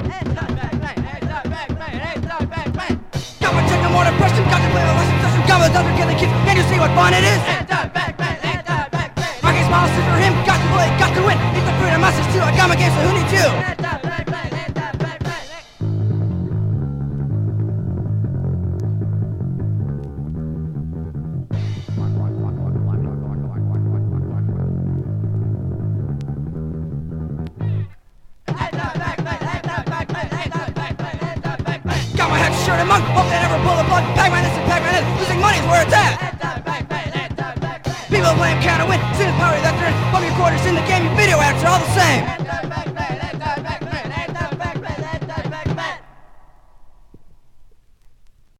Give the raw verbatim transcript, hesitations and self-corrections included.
Got my techno more depression, got to play a lesson session. Got my other killing kids, can you see what fun it is? I can smile for him, got to play, got to win. He's the fruit of masters too, I got my games, so who needs you? Got my head shirt and mug, hope they never pull a plug. Pac-Man this and Pac-Man is, losing money's where it's at. People blame, can't win, see the power that they're in. Bump your quarters in the game, your video ads are all the same.